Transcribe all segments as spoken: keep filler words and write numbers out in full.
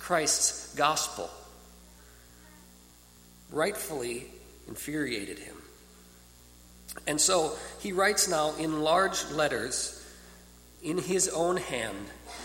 Christ's gospel rightfully infuriated him. And so he writes now in large letters in his own hand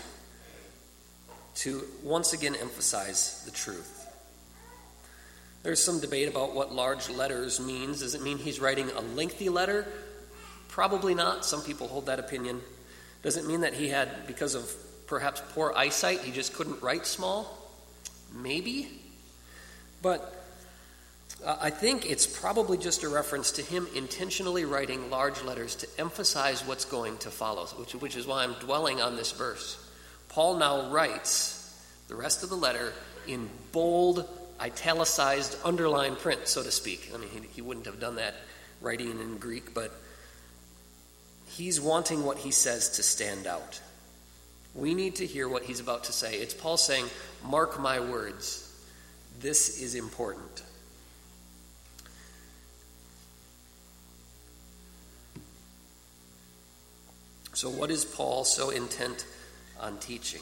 to once again emphasize the truth. There's some debate about what large letters means. Does it mean he's writing a lengthy letter? Probably not. Some people hold that opinion. Does it mean that he had, because of perhaps poor eyesight, he just couldn't write small? Maybe. But uh, I think it's probably just a reference to him intentionally writing large letters to emphasize what's going to follow, which, which is why I'm dwelling on this verse. Paul now writes the rest of the letter in bold, italicized, underlined print, so to speak. I mean, he, he wouldn't have done that writing in Greek, but he's wanting what he says to stand out. We need to hear what he's about to say. It's Paul saying, mark my words. This is important. So what is Paul so intent on teaching?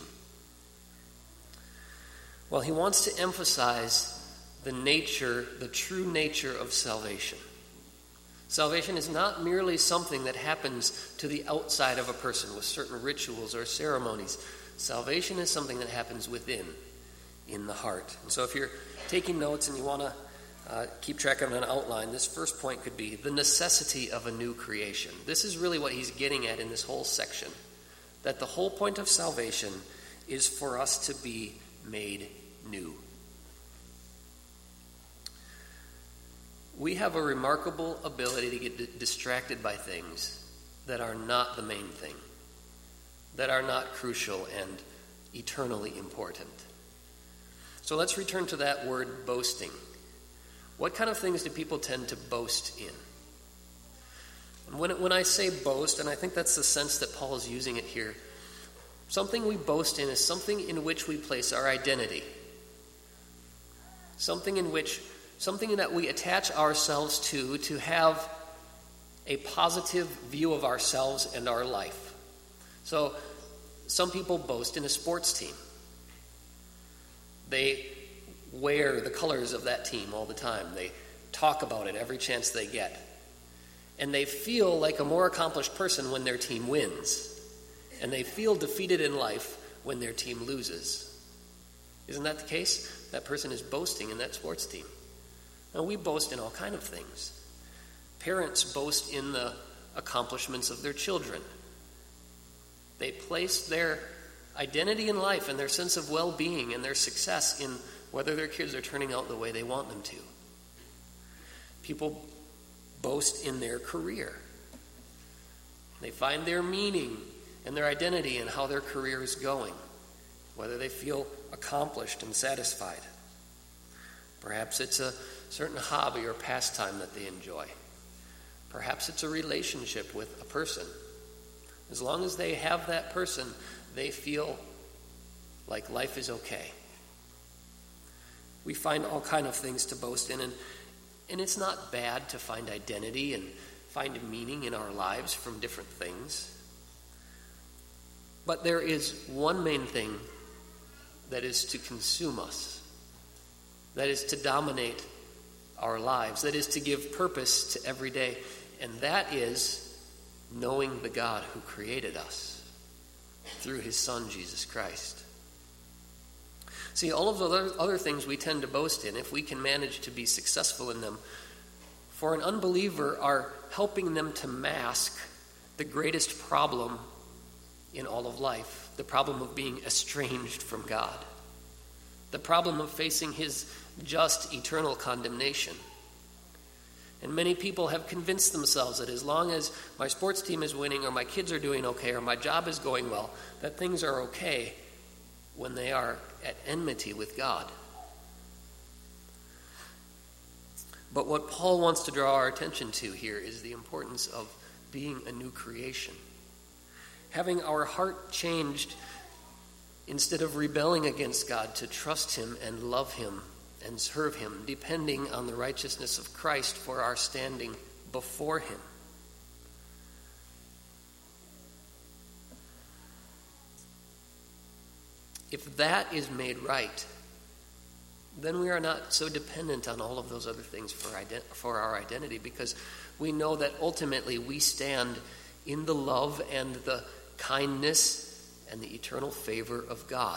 Well, he wants to emphasize the nature, the true nature of salvation. Salvation is not merely something that happens to the outside of a person with certain rituals or ceremonies. Salvation is something that happens within, in the heart. And so if you're taking notes and you want to uh, keep track of an outline, this first point could be the necessity of a new creation. This is really what he's getting at in this whole section, that the whole point of salvation is for us to be made new. We have a remarkable ability to get d- distracted by things that are not the main thing, that are not crucial and eternally important. So let's return to that word boasting. What kind of things do people tend to boast in? And when, it, when I say boast, and I think that's the sense that Paul is using it here, something we boast in is something in which we place our identity. Something in which, something that we attach ourselves to, to have a positive view of ourselves and our life. So, some people boast in a sports team. They wear the colors of that team all the time. They talk about it every chance they get. And they feel like a more accomplished person when their team wins. And they feel defeated in life when their team loses. Isn't that the case? That person is boasting in that sports team. Now, we boast in all kinds of things. Parents boast in the accomplishments of their children. They place their identity in life and their sense of well-being and their success in whether their kids are turning out the way they want them to. People boast in their career. They find their meaning and their identity in how their career is going, whether they feel accomplished and satisfied. Perhaps it's a certain hobby or pastime that they enjoy. Perhaps it's a relationship with a person. As long as they have that person, they feel like life is okay. We find all kinds of things to boast in, and, and it's not bad to find identity and find meaning in our lives from different things. But there is one main thing that is to consume us, that is to dominate our lives, that is to give purpose to every day, and that is knowing the God who created us through his Son, Jesus Christ. See, all of the other, other things we tend to boast in, if we can manage to be successful in them, for an unbeliever are helping them to mask the greatest problem in all of life, the problem of being estranged from God, the problem of facing his just eternal condemnation. And many people have convinced themselves that as long as my sports team is winning or my kids are doing okay or my job is going well, that things are okay when they are at enmity with God. But what Paul wants to draw our attention to here is the importance of being a new creation. Having our heart changed instead of rebelling against God to trust him and love him and serve him, depending on the righteousness of Christ for our standing before him. if that is made right, then we are not so dependent on all of those other things for ident- for our identity, because we know that ultimately we stand in the love and the kindness and the eternal favor of God.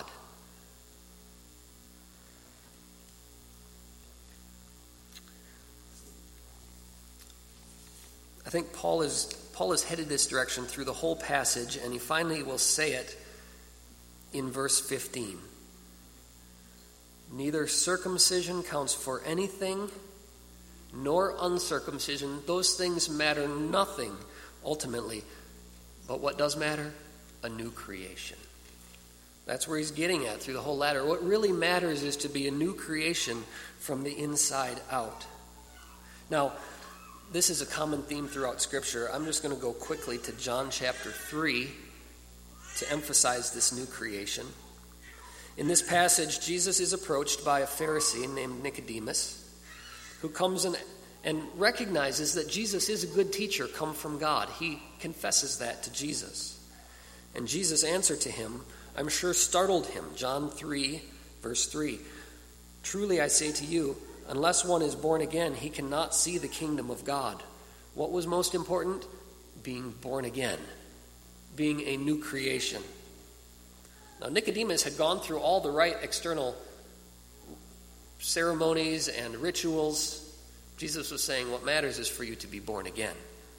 I think Paul is Paul is headed this direction through the whole passage, and he finally will say it in verse fifteen. Neither circumcision counts for anything, nor uncircumcision. Those things matter nothing ultimately. But what does matter? A new creation. That's where he's getting at through the whole ladder. What really matters is to be a new creation from the inside out. Now, this is a common theme throughout Scripture. I'm just going to go quickly to John chapter three to emphasize this new creation. In this passage, Jesus is approached by a Pharisee named Nicodemus, who comes and, and recognizes that Jesus is a good teacher come from God. He confesses that to Jesus. And Jesus' answer to him, I'm sure, startled him. John three, verse three. Truly I say to you, unless one is born again, he cannot see the kingdom of God. What was most important? Being born again, being a new creation. Now, Nicodemus had gone through all the right external ceremonies and rituals. Jesus was saying, what matters is for you to be born again.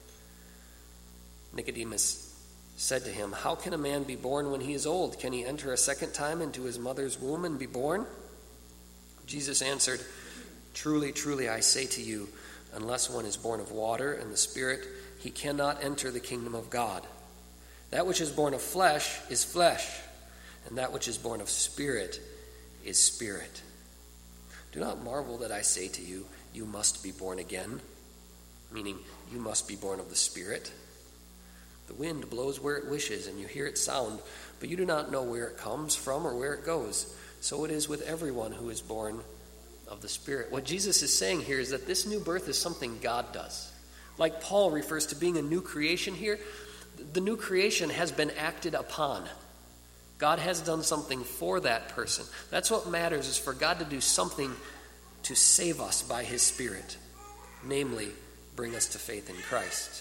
Nicodemus said to him, how can a man be born when he is old? Can he enter a second time into his mother's womb and be born? Jesus answered, truly, truly, I say to you, unless one is born of water and the Spirit, he cannot enter the kingdom of God. That which is born of flesh is flesh, and that which is born of spirit is spirit. Do not marvel that I say to you, you must be born again, meaning you must be born of the Spirit. The wind blows where it wishes, and you hear its sound, but you do not know where it comes from or where it goes. So it is with everyone who is born of the Spirit. What Jesus is saying here is that this new birth is something God does. Like Paul refers to being a new creation here, the new creation has been acted upon. God has done something for that person. That's what matters, is for God to do something to save us by his Spirit, namely, bring us to faith in Christ.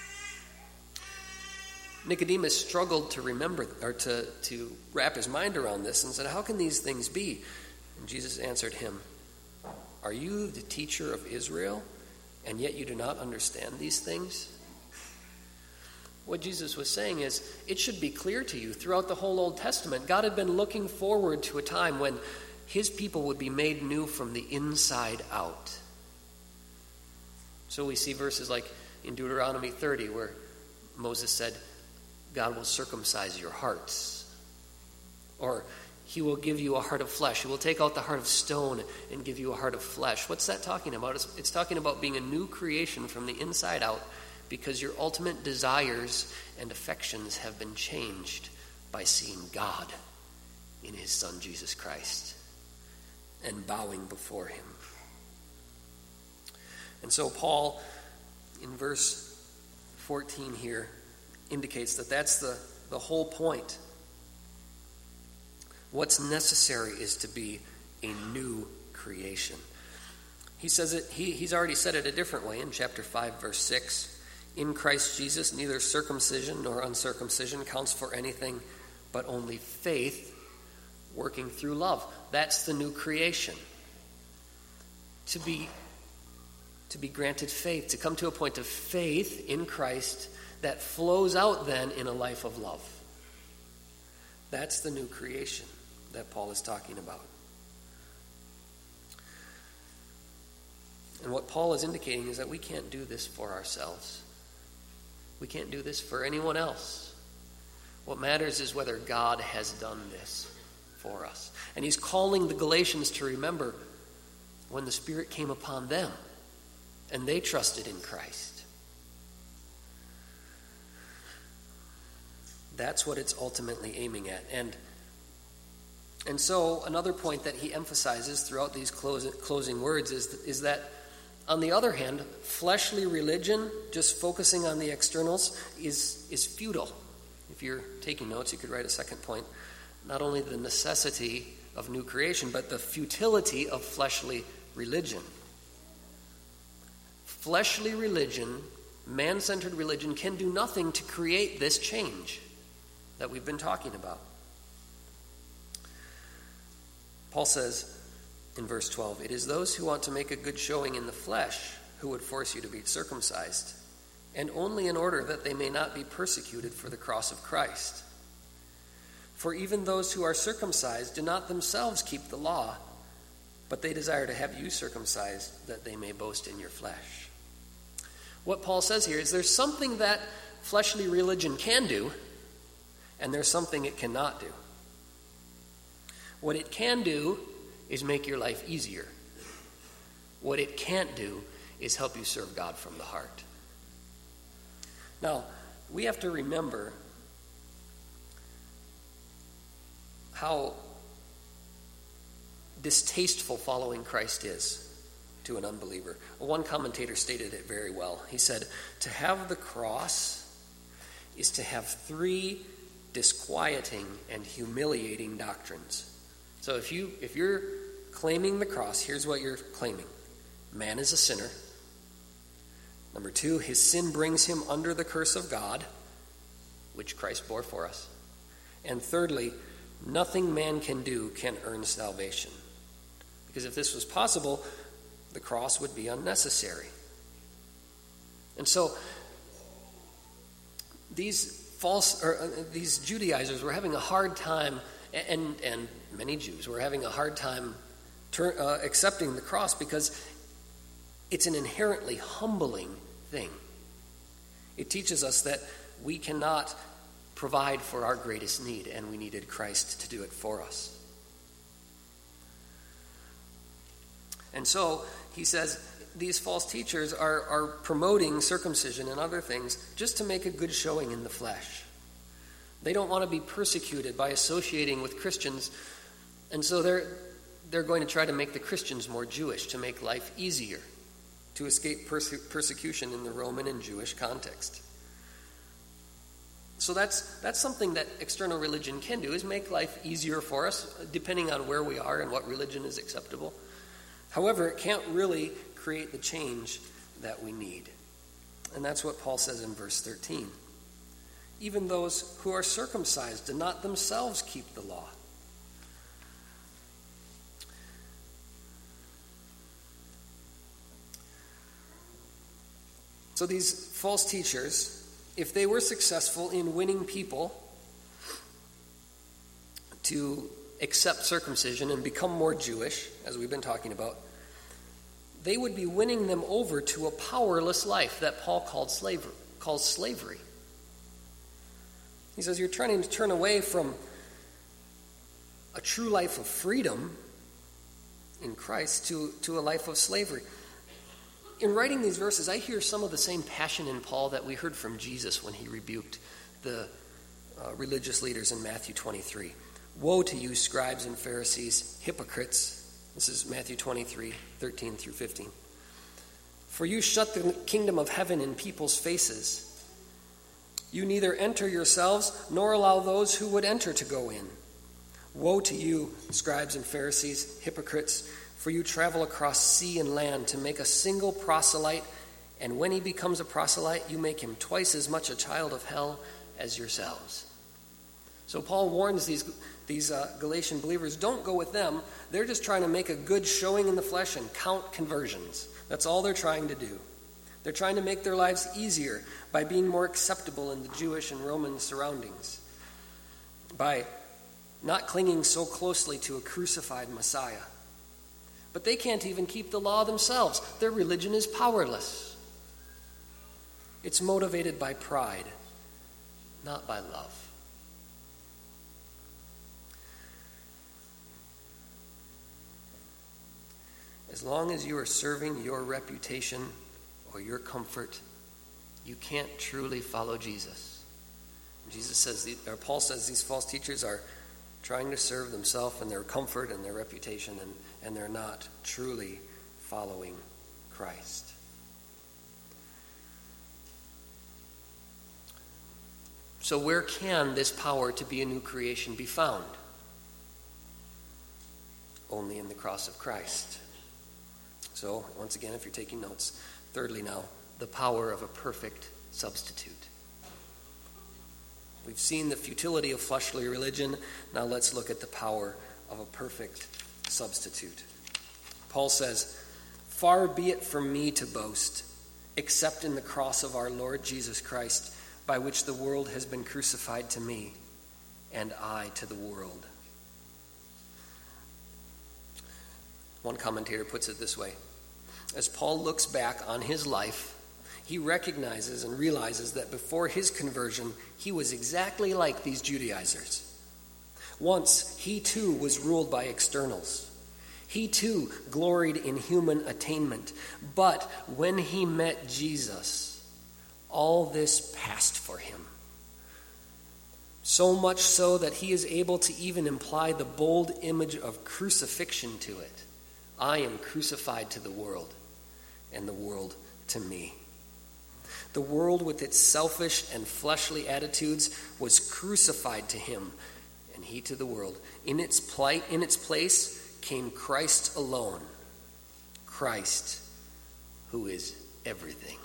Nicodemus struggled to remember, or to, to wrap his mind around this, and said, how can these things be? And Jesus answered him, are you the teacher of Israel, and yet you do not understand these things? What Jesus was saying is, it should be clear to you throughout the whole Old Testament, God had been looking forward to a time when his people would be made new from the inside out. So we see verses like in Deuteronomy thirty, where Moses said, God will circumcise your hearts. Or he will give you a heart of flesh. He will take out the heart of stone and give you a heart of flesh. What's that talking about? It's, it's talking about being a new creation from the inside out, because your ultimate desires and affections have been changed by seeing God in his Son, Jesus Christ, and bowing before him. And so Paul, in verse fourteen here, indicates that that's the, the whole point. What's necessary is to be a new creation. He says it, he, he's already said it a different way in chapter five, verse six. In Christ Jesus, neither circumcision nor uncircumcision counts for anything, but only faith working through love. That's the new creation. To be, to be granted faith, to come to a point of faith in Christ that flows out then in a life of love. That's the new creation that Paul is talking about. And what Paul is indicating is that we can't do this for ourselves. We can't do this for anyone else. What matters is whether God has done this for us. And he's calling the Galatians to remember when the Spirit came upon them and they trusted in Christ. That's what it's ultimately aiming at. And, and so another point that he emphasizes throughout these closing, closing words is, is that, on the other hand, fleshly religion, just focusing on the externals, is, is futile. If you're taking notes, you could write a second point. not only the necessity of new creation, but the futility of fleshly religion. Fleshly religion, man-centered religion, can do nothing to create this change that we've been talking about. Paul says in verse twelve, "It is those who want to make a good showing in the flesh who would force you to be circumcised, and only in order that they may not be persecuted for the cross of Christ. For even those who are circumcised do not themselves keep the law, but they desire to have you circumcised, that they may boast in your flesh." What Paul says here is there's something that fleshly religion can do, and there's something it cannot do. What it can do is make your life easier. What it can't do is help you serve God from the heart. Now, we have to remember how distasteful following Christ is to an unbeliever. One commentator stated it very well. He said, "To have the cross is to have three disquieting and humiliating doctrines." So if you if you're claiming the cross, here's what you're claiming. Man is a sinner. Number two, his sin brings him under the curse of God, which Christ bore for us. And thirdly, nothing man can do can earn salvation. Because if this was possible, the cross would be unnecessary. And so these false or uh, these Judaizers were having a hard time, and and many Jews were having a hard time ter- uh, accepting the cross because it's an inherently humbling thing. It teaches us that we cannot provide for our greatest need, and we needed Christ to do it for us. And so he says these false teachers are, are promoting circumcision and other things just to make a good showing in the flesh. They don't want to be persecuted by associating with Christians, and so they're they're going to try to make the Christians more Jewish, to make life easier, to escape perse- persecution in the Roman and Jewish context. So that's that's something that external religion can do, is make life easier for us, depending on where we are and what religion is acceptable. However, it can't really create the change that we need. And that's what Paul says in verse thirteen. Even those who are circumcised do not themselves keep the law. So these false teachers, if they were successful in winning people to accept circumcision and become more Jewish, as we've been talking about, they would be winning them over to a powerless life that Paul called slavery, calls slavery. He says you're trying to turn away from a true life of freedom in Christ to, to a life of slavery. In writing these verses, I hear some of the same passion in Paul that we heard from Jesus when he rebuked the uh, religious leaders in Matthew twenty-three. "Woe to you, scribes and Pharisees, hypocrites." This is Matthew twenty-three, thirteen through fifteen. "For you shut the kingdom of heaven in people's faces. You neither enter yourselves, nor allow those who would enter to go in. Woe to you, scribes and Pharisees, hypocrites, for you travel across sea and land to make a single proselyte, and when he becomes a proselyte, you make him twice as much a child of hell as yourselves." So Paul warns these, these uh, Galatian believers, don't go with them. They're just trying to make a good showing in the flesh and count conversions. That's all they're trying to do. They're trying to make their lives easier by being more acceptable in the Jewish and Roman surroundings, by not clinging so closely to a crucified Messiah. But they can't even keep the law themselves. Their religion is powerless. It's motivated by pride, not by love. As long as you are serving your reputation or your comfort, you can't truly follow Jesus. Jesus says, or Paul says, these false teachers are trying to serve themselves and their comfort and their reputation, and, and they're not truly following Christ. So where can this power to be a new creation be found? only in the cross of Christ. So, once again, if you're taking notes, thirdly now, the power of a perfect substitute. We've seen the futility of fleshly religion. Now let's look at the power of a perfect substitute. Paul says, "Far be it from me to boast, except in the cross of our Lord Jesus Christ, by which the world has been crucified to me, and I to the world." One commentator puts it this way: as Paul looks back on his life, he recognizes and realizes that before his conversion, he was exactly like these Judaizers. Once, he too was ruled by externals. He too gloried in human attainment. But when he met Jesus, all this passed for him. So much so that he is able to even imply the bold image of crucifixion to it. I am crucified to the world, and the world to me. The world with its selfish and fleshly attitudes was crucified to him, and he to the world. In its plight, in its place came Christ alone. Christ, who is everything.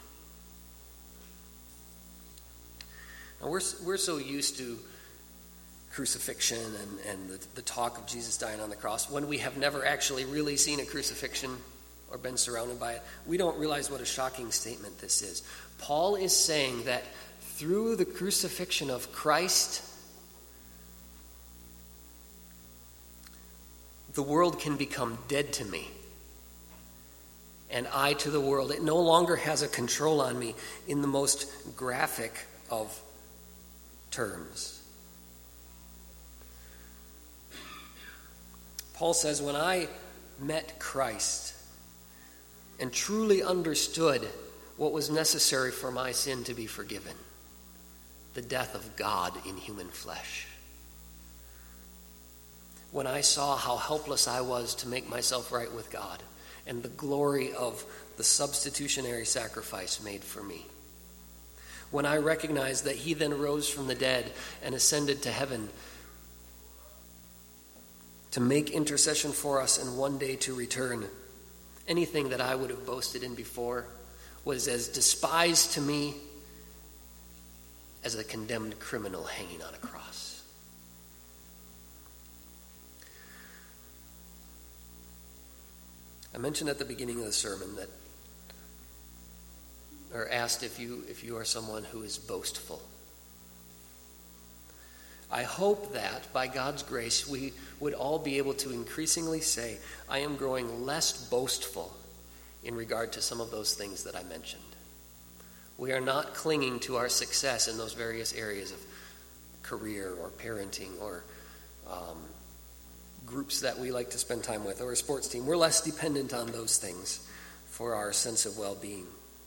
Now we're we're so used to crucifixion and, and the, the talk of Jesus dying on the cross, when we have never actually really seen a crucifixion or been surrounded by it, we don't realize what a shocking statement this is. Paul is saying that through the crucifixion of Christ, the world can become dead to me, and I to the world. It no longer has a control on me in the most graphic of terms. Paul says, when I met Christ and truly understood what was necessary for my sin to be forgiven, the death of God in human flesh, when I saw how helpless I was to make myself right with God and the glory of the substitutionary sacrifice made for me, when I recognized that he then rose from the dead and ascended to heaven to make intercession for us and one day to return, anything that I would have boasted in before was as despised to me as a condemned criminal hanging on a cross. I mentioned at the beginning of the sermon that, or asked if you if you are someone who is boastful. I hope that, by God's grace, we would all be able to increasingly say, I am growing less boastful in regard to some of those things that I mentioned. We are not clinging to our success in those various areas of career or parenting or um, groups that we like to spend time with or a sports team. We're less dependent on those things for our sense of well-being.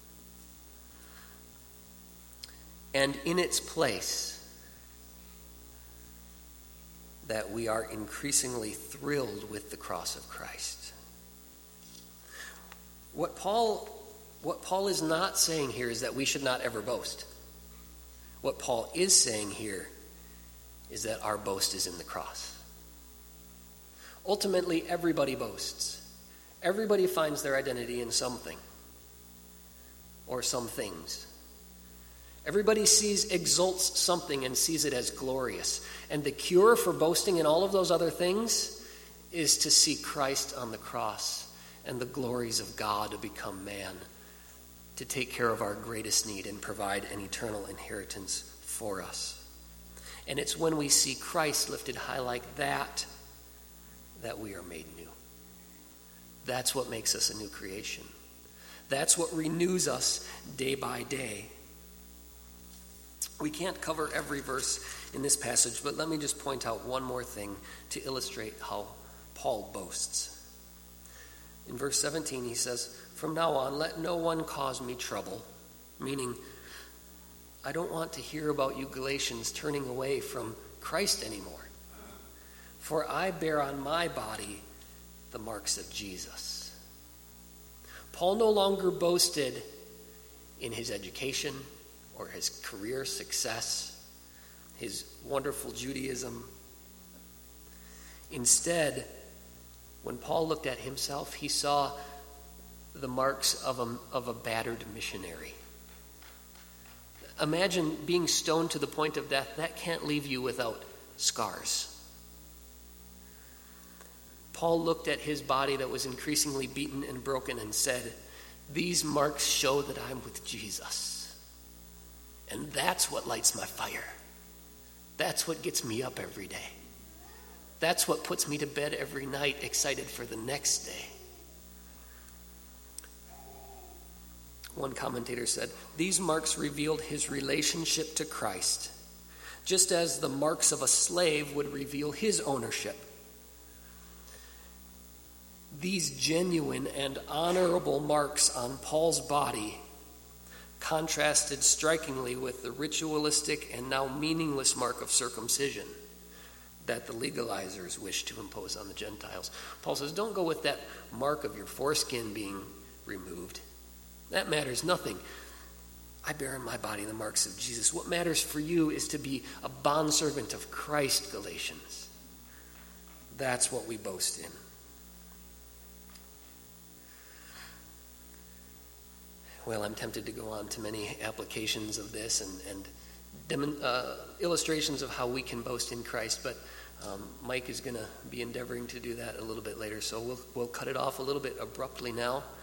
And in its place, that we are increasingly thrilled with the cross of Christ. What Paul, what Paul is not saying here is that we should not ever boast. What Paul is saying here is that our boast is in the cross. Ultimately, everybody boasts. Everybody finds their identity in something or some things. Everybody sees, exalts something and sees it as glorious. And the cure for boasting in all of those other things is to see Christ on the cross and the glories of God to become man, to take care of our greatest need and provide an eternal inheritance for us. And it's when we see Christ lifted high like that, that we are made new. That's what makes us a new creation. That's what renews us day by day. We can't cover every verse in this passage, but let me just point out one more thing to illustrate how Paul boasts. In verse seventeen, he says, "From now on, let no one cause me trouble," meaning, I don't want to hear about you Galatians turning away from Christ anymore. "For I bear on my body the marks of Jesus." Paul no longer boasted in his education or his career success, his wonderful Judaism. Instead, When Paul looked at himself, he saw the marks of a, of a battered missionary. Imagine being stoned to the point of death. That can't leave you without scars. Paul looked at his body that was increasingly beaten and broken and said, these marks show that I'm with Jesus. And that's what lights my fire. That's what gets me up every day. That's what puts me to bed every night, excited for the next day. One commentator said, these marks revealed his relationship to Christ, just as the marks of a slave would reveal his ownership. These genuine and honorable marks on Paul's body contrasted strikingly with the ritualistic and now meaningless mark of circumcision that the legalizers wished to impose on the Gentiles. Paul says, don't go with that mark of your foreskin being removed. That matters nothing. I bear in my body the marks of Jesus. What matters for you is to be a bondservant of Christ, Galatians. That's what we boast in. Well, I'm tempted to go on to many applications of this and, and dem- uh, illustrations of how we can boast in Christ, but um, Mike is going to be endeavoring to do that a little bit later, so we'll, we'll cut it off a little bit abruptly now.